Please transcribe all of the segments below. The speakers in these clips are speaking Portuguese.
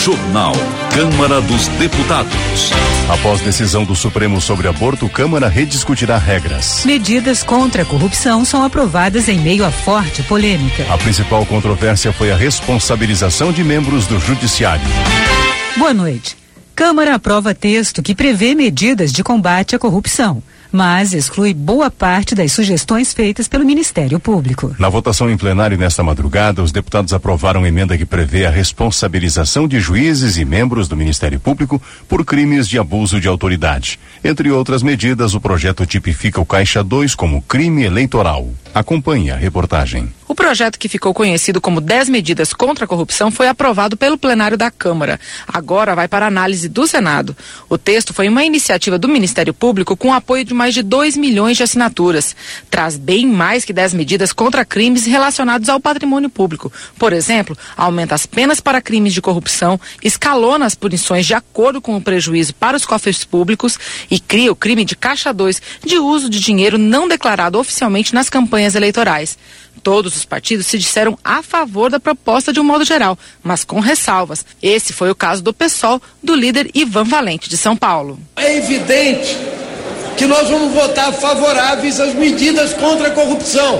Jornal Câmara dos Deputados. Após decisão do Supremo sobre aborto, Câmara rediscutirá regras. Medidas contra a corrupção são aprovadas em meio a forte polêmica. A principal controvérsia foi a responsabilização de membros do Judiciário. Boa noite. Câmara aprova texto que prevê medidas de combate à corrupção, mas exclui boa parte das sugestões feitas pelo Ministério Público. Na votação em plenário nesta madrugada, os deputados aprovaram emenda que prevê a responsabilização de juízes e membros do Ministério Público por crimes de abuso de autoridade. Entre outras medidas, o projeto tipifica o Caixa 2 como crime eleitoral. Acompanhe a reportagem. O projeto, que ficou conhecido como 10 medidas contra a corrupção, foi aprovado pelo plenário da Câmara. Agora vai para análise do Senado. O texto foi uma iniciativa do Ministério Público com apoio de mais de 2 milhões de assinaturas. Traz bem mais que 10 medidas contra crimes relacionados ao patrimônio público. Por exemplo, aumenta as penas para crimes de corrupção, escalona as punições de acordo com o prejuízo para os cofres públicos e cria o crime de Caixa 2, de uso de dinheiro não declarado oficialmente nas campanhas eleitorais. Todos os partidos se disseram a favor da proposta de um modo geral, mas com ressalvas. Esse foi o caso do PSOL, do líder Ivan Valente, de São Paulo. É evidente que nós vamos votar favoráveis às medidas contra a corrupção.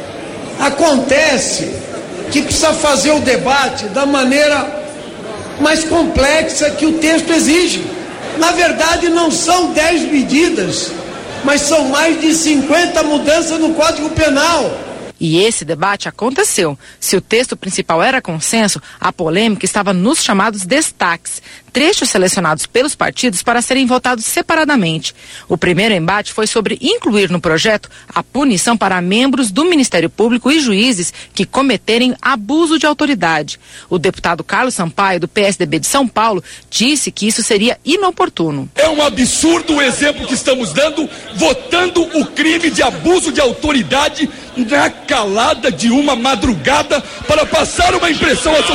Acontece que precisa fazer o debate da maneira mais complexa que o texto exige. Na verdade, não são 10 medidas, mas são mais de 50 mudanças no Código Penal. E esse debate aconteceu. Se o texto principal era consenso, a polêmica estava nos chamados destaques, trechos selecionados pelos partidos para serem votados separadamente. O primeiro embate foi sobre incluir no projeto a punição para membros do Ministério Público e juízes que cometerem abuso de autoridade. O deputado Carlos Sampaio, do PSDB de São Paulo, disse que isso seria inoportuno. É um absurdo o exemplo que estamos dando, votando o crime de abuso de autoridade na calada de uma madrugada para passar uma impressão à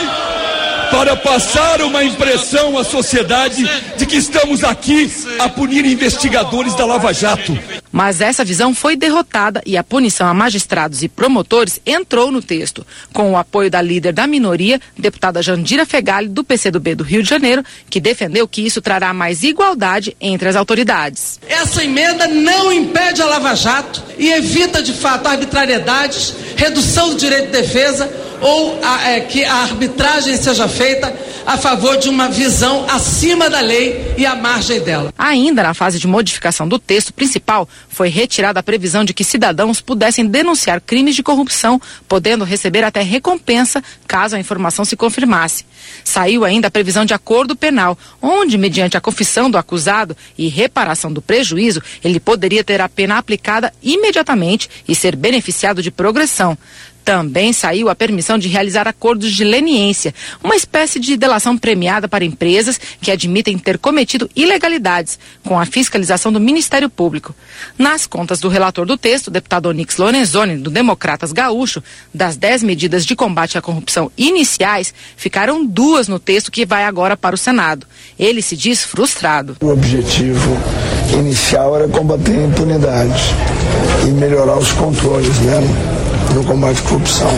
sociedade, de que estamos aqui a punir investigadores da Lava Jato. Mas essa visão foi derrotada e a punição a magistrados e promotores entrou no texto, com o apoio da líder da minoria, deputada Jandira Fegali, do PCdoB do Rio de Janeiro, que defendeu que isso trará mais igualdade entre as autoridades. Essa emenda não impede a Lava Jato e evita, de fato, arbitrariedades, redução do direito de defesa ou que a arbitragem seja feita a favor de uma visão acima da lei e à margem dela. Ainda na fase de modificação do texto principal, foi retirada a previsão de que cidadãos pudessem denunciar crimes de corrupção, podendo receber até recompensa caso a informação se confirmasse. Saiu ainda a previsão de acordo penal, onde, mediante a confissão do acusado e reparação do prejuízo, ele poderia ter a pena aplicada imediatamente e ser beneficiado de progressão. Também saiu a permissão de realizar acordos de leniência, uma espécie de delação premiada para empresas que admitem ter cometido ilegalidades, com a fiscalização do Ministério Público. Nas contas do relator do texto, o deputado Onyx Lorenzoni, do Democratas Gaúcho, das 10 medidas de combate à corrupção iniciais, ficaram 2 no texto que vai agora para o Senado. Ele se diz frustrado. O objetivo inicial era combater a impunidade e melhorar os controles, no combate à corrupção.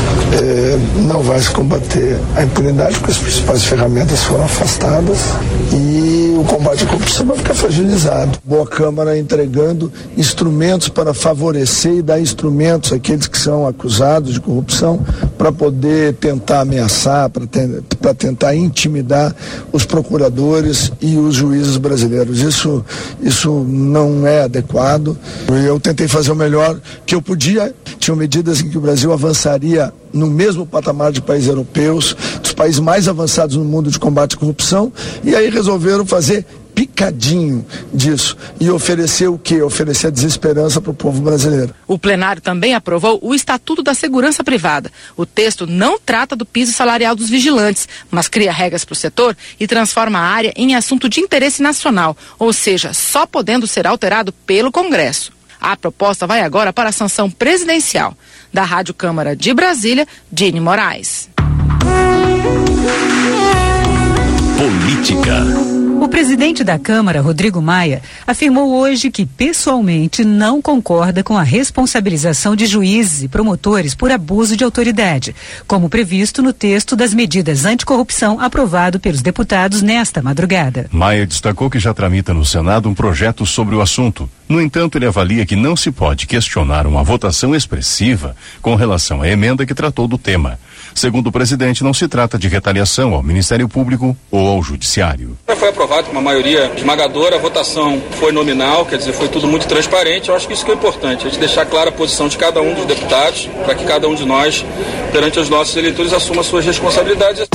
Não vai se combater a impunidade porque as principais ferramentas foram afastadas e o combate à corrupção vai ficar fragilizado. Boa Câmara entregando instrumentos para favorecer e dar instrumentos àqueles que são acusados de corrupção para poder tentar ameaçar, para tentar intimidar os procuradores e os juízes brasileiros. Isso não é adequado. Eu tentei fazer o melhor que eu podia. Tinham medidas em que o Brasil avançaria no mesmo patamar de países europeus, dos países mais avançados no mundo de combate à corrupção, e aí resolveram fazer picadinho disso e oferecer o quê? Oferecer a desesperança para o povo brasileiro. O plenário também aprovou o Estatuto da Segurança Privada. O texto não trata do piso salarial dos vigilantes, mas cria regras para o setor e transforma a área em assunto de interesse nacional, ou seja, só podendo ser alterado pelo Congresso. A proposta vai agora para a sanção presidencial. Da Rádio Câmara de Brasília, Dini Moraes. Política. O presidente da Câmara, Rodrigo Maia, afirmou hoje que pessoalmente não concorda com a responsabilização de juízes e promotores por abuso de autoridade, como previsto no texto das medidas anticorrupção aprovado pelos deputados nesta madrugada. Maia destacou que já tramita no Senado um projeto sobre o assunto. No entanto, ele avalia que não se pode questionar uma votação expressiva com relação à emenda que tratou do tema. Segundo o presidente, não se trata de retaliação ao Ministério Público ou ao Judiciário. Foi aprovado com uma maioria esmagadora, a votação foi nominal, quer dizer, foi tudo muito transparente. Eu acho que isso que é importante, a gente deixar clara a posição de cada um dos deputados, para que cada um de nós, perante os nossos eleitores, assuma suas responsabilidades.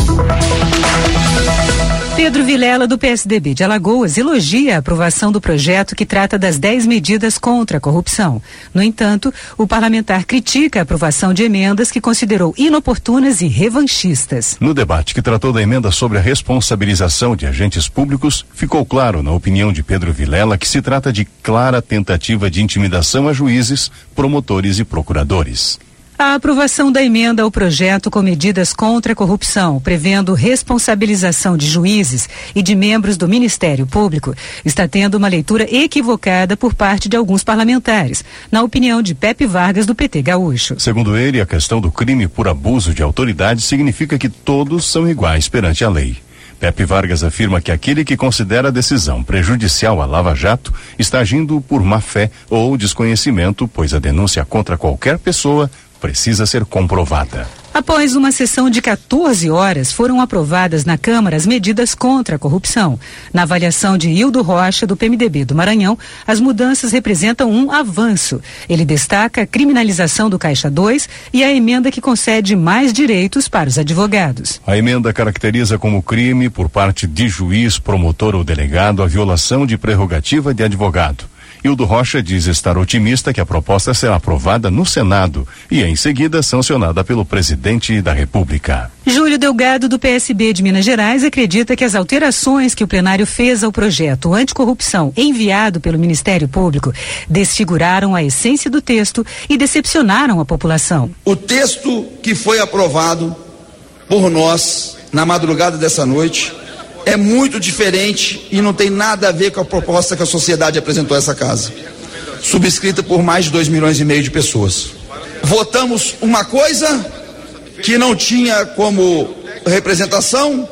Pedro Vilela, do PSDB de Alagoas, elogia a aprovação do projeto que trata das 10 medidas contra a corrupção. No entanto, o parlamentar critica a aprovação de emendas que considerou inoportunas e revanchistas. No debate que tratou da emenda sobre a responsabilização de agentes públicos, ficou claro, na opinião de Pedro Vilela, que se trata de clara tentativa de intimidação a juízes, promotores e procuradores. A aprovação da emenda ao projeto com medidas contra a corrupção, prevendo responsabilização de juízes e de membros do Ministério Público, está tendo uma leitura equivocada por parte de alguns parlamentares, na opinião de Pepe Vargas, do PT Gaúcho. Segundo ele, a questão do crime por abuso de autoridade significa que todos são iguais perante a lei. Pepe Vargas afirma que aquele que considera a decisão prejudicial à Lava Jato está agindo por má fé ou desconhecimento, pois a denúncia contra qualquer pessoa precisa ser comprovada. Após uma sessão de 14 horas, foram aprovadas na Câmara as medidas contra a corrupção. Na avaliação de Hildo Rocha, do PMDB do Maranhão, as mudanças representam um avanço. Ele destaca a criminalização do Caixa 2 e a emenda que concede mais direitos para os advogados. A emenda caracteriza como crime, por parte de juiz, promotor ou delegado, a violação de prerrogativa de advogado. Hildo Rocha diz estar otimista que a proposta será aprovada no Senado e, em seguida, sancionada pelo presidente da República. Júlio Delgado, do PSB de Minas Gerais, acredita que as alterações que o plenário fez ao projeto anticorrupção enviado pelo Ministério Público desfiguraram a essência do texto e decepcionaram a população. O texto que foi aprovado por nós na madrugada dessa noite é muito diferente e não tem nada a ver com a proposta que a sociedade apresentou a essa casa, subscrita por mais de 2,5 milhões de pessoas. Votamos uma coisa que não tinha como representação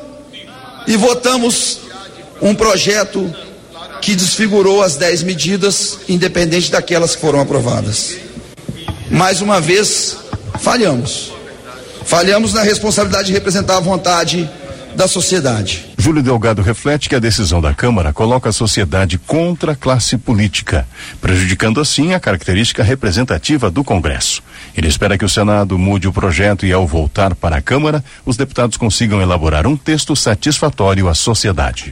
e votamos um projeto que desfigurou as 10 medidas, independente daquelas que foram aprovadas. Mais uma vez, falhamos. Falhamos na responsabilidade de representar a vontade da sociedade. Júlio Delgado reflete que a decisão da Câmara coloca a sociedade contra a classe política, prejudicando assim a característica representativa do Congresso. Ele espera que o Senado mude o projeto e, ao voltar para a Câmara, os deputados consigam elaborar um texto satisfatório à sociedade.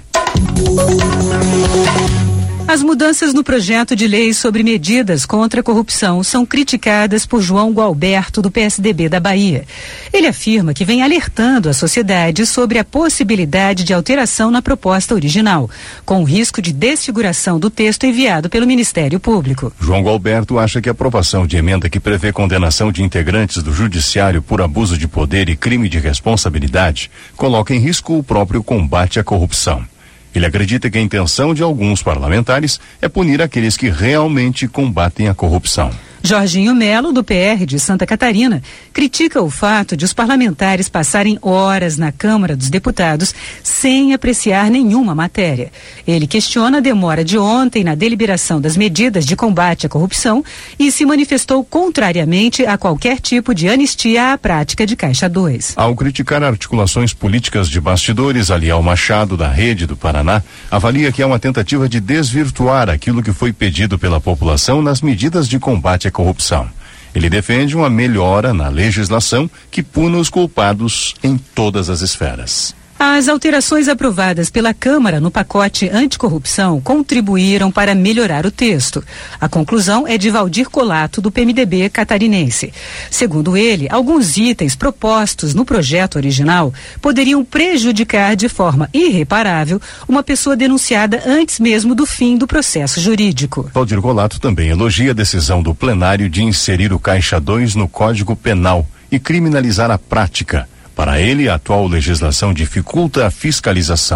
As mudanças no projeto de lei sobre medidas contra a corrupção são criticadas por João Gualberto, do PSDB da Bahia. Ele afirma que vem alertando a sociedade sobre a possibilidade de alteração na proposta original, com o risco de desfiguração do texto enviado pelo Ministério Público. João Gualberto acha que a aprovação de emenda que prevê condenação de integrantes do Judiciário por abuso de poder e crime de responsabilidade coloca em risco o próprio combate à corrupção. Ele acredita que a intenção de alguns parlamentares é punir aqueles que realmente combatem a corrupção. Jorginho Melo, do PR de Santa Catarina, critica o fato de os parlamentares passarem horas na Câmara dos Deputados sem apreciar nenhuma matéria. Ele questiona a demora de ontem na deliberação das medidas de combate à corrupção e se manifestou contrariamente a qualquer tipo de anistia à prática de Caixa 2. Ao criticar articulações políticas de bastidores, Aliel Machado, da Rede do Paraná, avalia que é uma tentativa de desvirtuar aquilo que foi pedido pela população nas medidas de combate à corrupção. Ele defende uma melhora na legislação que puna os culpados em todas as esferas. As alterações aprovadas pela Câmara no pacote anticorrupção contribuíram para melhorar o texto. A conclusão é de Valdir Colato, do PMDB catarinense. Segundo ele, alguns itens propostos no projeto original poderiam prejudicar de forma irreparável uma pessoa denunciada antes mesmo do fim do processo jurídico. Valdir Colato também elogia a decisão do plenário de inserir o Caixa 2 no Código Penal e criminalizar a prática. Para ele, a atual legislação dificulta a fiscalização.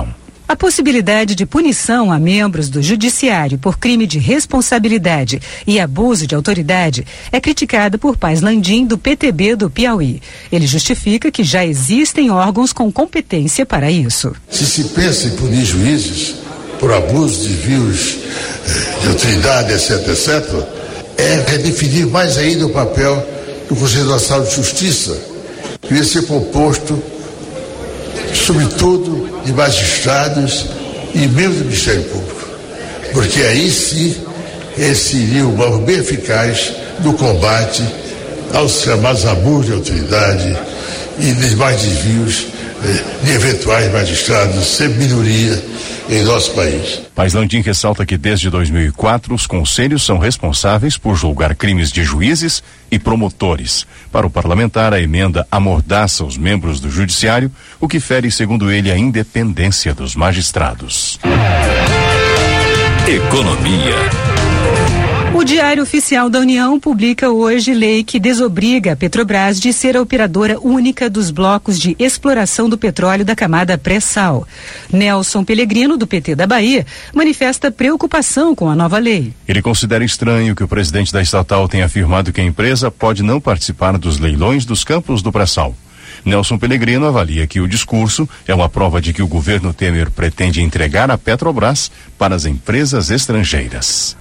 A possibilidade de punição a membros do judiciário por crime de responsabilidade e abuso de autoridade é criticada por Paz Landim, do PTB do Piauí. Ele justifica que já existem órgãos com competência para isso. Se se pensa em punir juízes por abuso, desvios de autoridade, etc., é redefinir mais ainda o papel do Conselho Nacional de Justiça, que ia ser composto, sobretudo, de magistrados e membros do Ministério Público, porque aí sim esse seria o modo bem eficaz do combate aos chamados abusos de autoridade e demais desvios de eventuais magistrados, sempre minoria em nosso país. Paz Landim ressalta que desde 2004 os conselhos são responsáveis por julgar crimes de juízes e promotores. Para o parlamentar, a emenda amordaça os membros do judiciário, o que fere, segundo ele, a independência dos magistrados. Economia. O Diário Oficial da União publica hoje lei que desobriga a Petrobras de ser a operadora única dos blocos de exploração do petróleo da camada pré-sal. Nelson Pellegrino, do PT da Bahia, manifesta preocupação com a nova lei. Ele considera estranho que o presidente da estatal tenha afirmado que a empresa pode não participar dos leilões dos campos do pré-sal. Nelson Pellegrino avalia que o discurso é uma prova de que o governo Temer pretende entregar a Petrobras para as empresas estrangeiras.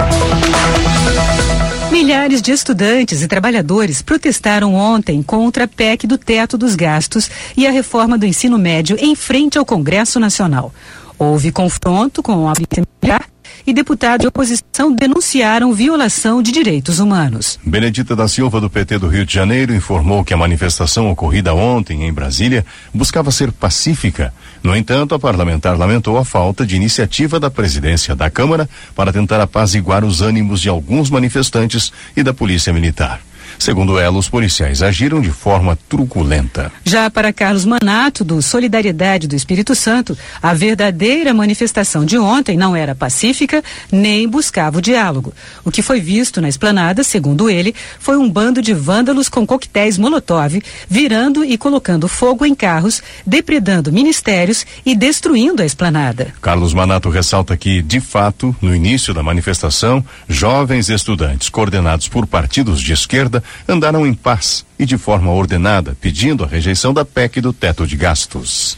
Milhares de estudantes e trabalhadores protestaram ontem contra a PEC do teto dos gastos e a reforma do ensino médio em frente ao Congresso Nacional. Houve confronto com a polícia militar e deputados de oposição denunciaram violação de direitos humanos. Benedita da Silva, do PT do Rio de Janeiro, informou que a manifestação ocorrida ontem em Brasília buscava ser pacífica. No entanto, a parlamentar lamentou a falta de iniciativa da presidência da Câmara para tentar apaziguar os ânimos de alguns manifestantes e da Polícia Militar. Segundo ela, os policiais agiram de forma truculenta. Já para Carlos Manato, do Solidariedade do Espírito Santo, a verdadeira manifestação de ontem não era pacífica nem buscava o diálogo. O que foi visto na esplanada, segundo ele, foi um bando de vândalos com coquetéis Molotov, virando e colocando fogo em carros, depredando ministérios e destruindo a esplanada. Carlos Manato ressalta que, de fato, no início da manifestação, jovens estudantes coordenados por partidos de esquerda andaram em paz e de forma ordenada, pedindo a rejeição da PEC do teto de gastos.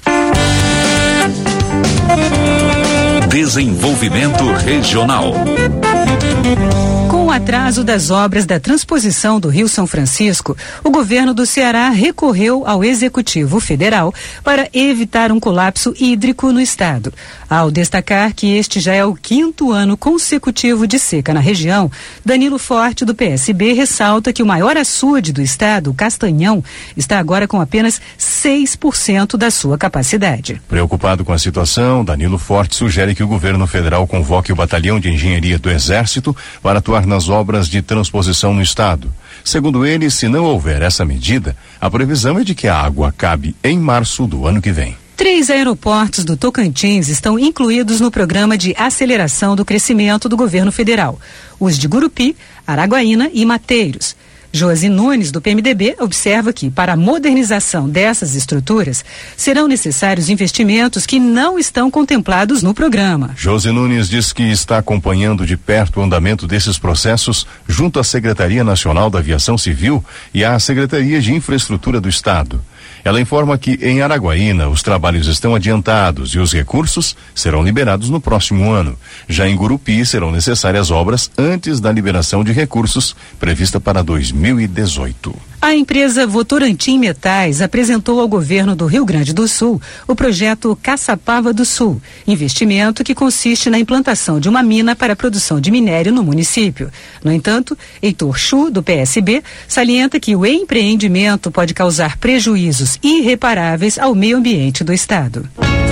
Desenvolvimento regional. Com o atraso das obras da transposição do Rio São Francisco, o governo do Ceará recorreu ao Executivo Federal para evitar um colapso hídrico no estado. Ao destacar que este já é o 5º ano consecutivo de seca na região, Danilo Forte, do PSB, ressalta que o maior açude do estado, o Castanhão, está agora com apenas 6% da sua capacidade. Preocupado com a situação, Danilo Forte sugere que o governo federal convoque o Batalhão de Engenharia do Exército para atuar nas obras de transposição no estado. Segundo ele, se não houver essa medida, a previsão é de que a água acabe em março do ano que vem. 3 aeroportos do Tocantins estão incluídos no programa de aceleração do crescimento do governo federal. Os de Gurupi, Araguaína e Mateiros. Josi Nunes, do PMDB, observa que, para a modernização dessas estruturas, serão necessários investimentos que não estão contemplados no programa. Josi Nunes diz que está acompanhando de perto o andamento desses processos junto à Secretaria Nacional da Aviação Civil e à Secretaria de Infraestrutura do Estado. Ela informa que em Araguaína os trabalhos estão adiantados e os recursos serão liberados no próximo ano. Já em Gurupi serão necessárias obras antes da liberação de recursos prevista para 2018. A empresa Votorantim Metais apresentou ao governo do Rio Grande do Sul o projeto Caçapava do Sul, investimento que consiste na implantação de uma mina para a produção de minério no município. No entanto, Heitor Chu, do PSB, salienta que o empreendimento pode causar prejuízos irreparáveis ao meio ambiente do estado.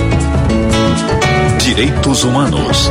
Direitos Humanos.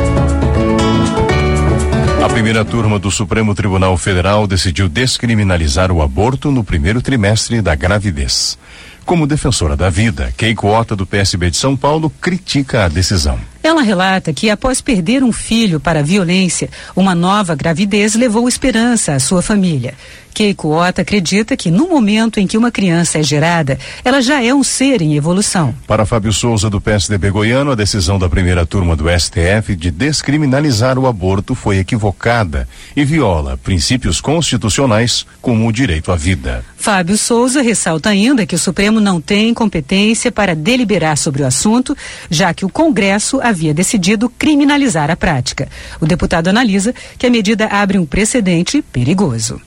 A primeira turma do Supremo Tribunal Federal decidiu descriminalizar o aborto no primeiro trimestre da gravidez. Como defensora da vida, Keiko Ota, do PSB de São Paulo, critica a decisão. Ela relata que, após perder um filho para a violência, uma nova gravidez levou esperança à sua família. Keiko Ota acredita que no momento em que uma criança é gerada, ela já é um ser em evolução. Para Fábio Souza, do PSDB goiano, a decisão da primeira turma do STF de descriminalizar o aborto foi equivocada e viola princípios constitucionais como o direito à vida. Fábio Souza ressalta ainda que o Supremo não tem competência para deliberar sobre o assunto, já que o Congresso havia decidido criminalizar a prática. O deputado analisa que a medida abre um precedente perigoso.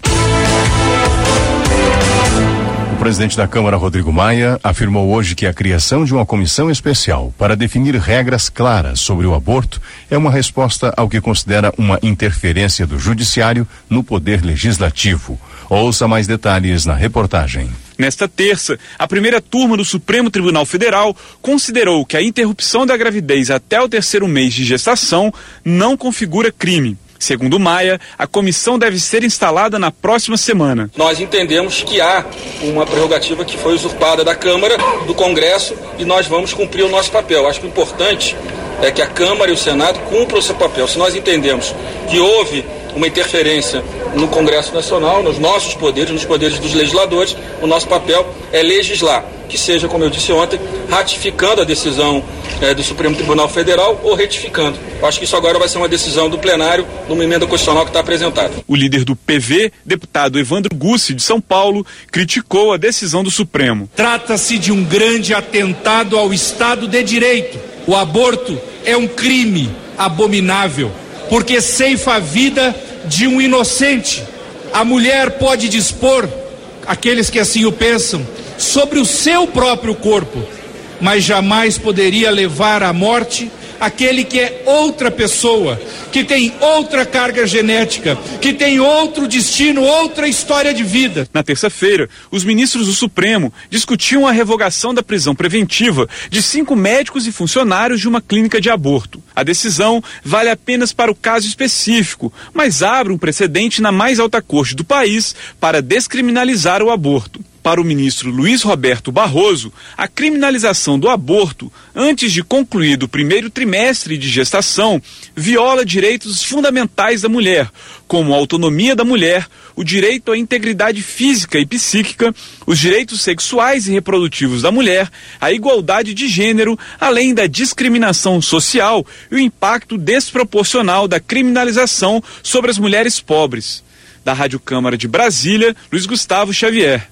O presidente da Câmara, Rodrigo Maia, afirmou hoje que a criação de uma comissão especial para definir regras claras sobre o aborto é uma resposta ao que considera uma interferência do Judiciário no poder legislativo. Ouça mais detalhes na reportagem. Nesta terça, a primeira turma do Supremo Tribunal Federal considerou que a interrupção da gravidez até o 3º mês de gestação não configura crime. Segundo Maia, a comissão deve ser instalada na próxima semana. Nós entendemos que há uma prerrogativa que foi usurpada da Câmara, do Congresso, e nós vamos cumprir o nosso papel. Acho que o importante é que a Câmara e o Senado cumpram o seu papel. Se nós entendemos que houve uma interferência no Congresso Nacional, nos nossos poderes, nos poderes dos legisladores, o nosso papel é legislar, que seja, como eu disse ontem, ratificando a decisão do Supremo Tribunal Federal ou retificando. Acho que isso agora vai ser uma decisão do plenário, numa emenda constitucional que está apresentada. O líder do PV, deputado Evandro Gussi, de São Paulo, criticou a decisão do Supremo. Trata-se de um grande atentado ao Estado de Direito. O aborto é um crime abominável, porque ceifa a vida de um inocente. A mulher pode dispor, aqueles que assim o pensam, sobre o seu próprio corpo, mas jamais poderia levar à morte aquele que é outra pessoa, que tem outra carga genética, que tem outro destino, outra história de vida. Na terça-feira, os ministros do Supremo discutiam a revogação da prisão preventiva de 5 médicos e funcionários de uma clínica de aborto. A decisão vale apenas para o caso específico, mas abre um precedente na mais alta corte do país para descriminalizar o aborto. Para o ministro Luiz Roberto Barroso, a criminalização do aborto, antes de concluído o 1º trimestre de gestação, viola direitos fundamentais da mulher, como a autonomia da mulher, o direito à integridade física e psíquica, os direitos sexuais e reprodutivos da mulher, a igualdade de gênero, além da discriminação social e o impacto desproporcional da criminalização sobre as mulheres pobres. Da Rádio Câmara de Brasília, Luiz Gustavo Xavier.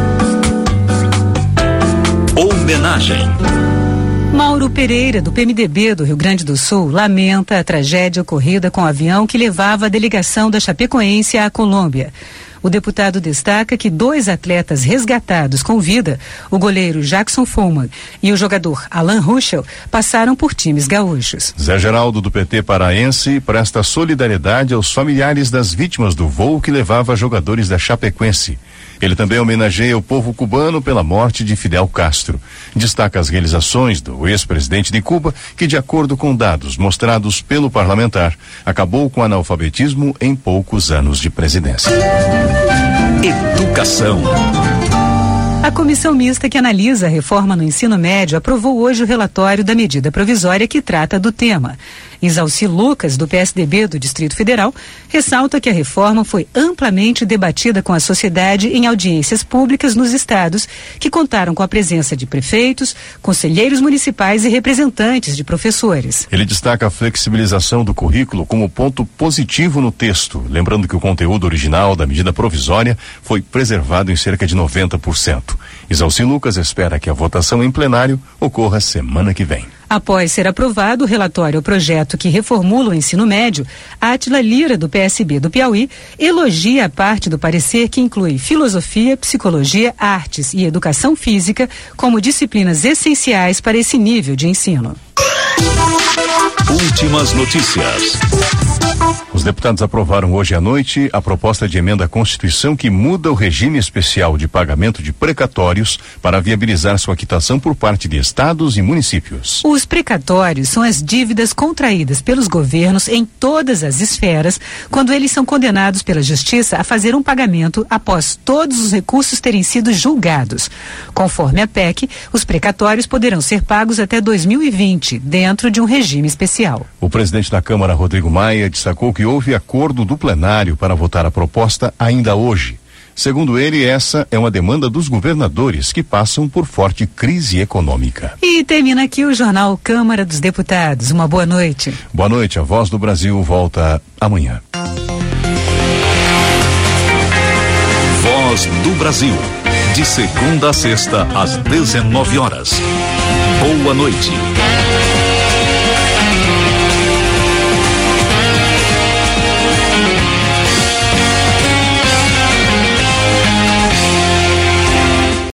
Homenagem. Mauro Pereira, do PMDB do Rio Grande do Sul, lamenta a tragédia ocorrida com o avião que levava a delegação da Chapecoense à Colômbia. O deputado destaca que 2 atletas resgatados com vida, o goleiro Jackson Follman e o jogador Alan Ruschel, passaram por times gaúchos. Zé Geraldo, do PT paraense, presta solidariedade aos familiares das vítimas do voo que levava jogadores da Chapecoense. Ele também homenageia o povo cubano pela morte de Fidel Castro. Destaca as realizações do ex-presidente de Cuba, que, de acordo com dados mostrados pelo parlamentar, acabou com o analfabetismo em poucos anos de presidência. Educação. A comissão mista que analisa a reforma no ensino médio aprovou hoje o relatório da medida provisória que trata do tema. Isalci Lucas, do PSDB do Distrito Federal, ressalta que a reforma foi amplamente debatida com a sociedade em audiências públicas nos estados, que contaram com a presença de prefeitos, conselheiros municipais e representantes de professores. Ele destaca a flexibilização do currículo como ponto positivo no texto, lembrando que o conteúdo original da medida provisória foi preservado em cerca de 90%. Isalci Lucas espera que a votação em plenário ocorra semana que vem. Após ser aprovado o relatório ao projeto que reformula o ensino médio, Átila Lira, do PSB do Piauí, elogia a parte do parecer que inclui filosofia, psicologia, artes e educação física como disciplinas essenciais para esse nível de ensino. Últimas notícias. Os deputados aprovaram hoje à noite a proposta de emenda à Constituição que muda o regime especial de pagamento de precatórios para viabilizar sua quitação por parte de estados e municípios. Os precatórios são as dívidas contraídas pelos governos em todas as esferas quando eles são condenados pela Justiça a fazer um pagamento após todos os recursos terem sido julgados. Conforme a PEC, os precatórios poderão ser pagos até 2020, dentro de um regime especial. O presidente da Câmara, Rodrigo Maia, destacou que houve acordo do plenário para votar a proposta ainda hoje. Segundo ele, essa é uma demanda dos governadores que passam por forte crise econômica. E termina aqui o Jornal Câmara dos Deputados. Uma boa noite. Boa noite. A Voz do Brasil volta amanhã. Voz do Brasil. De segunda a sexta, às 19 horas. Boa noite.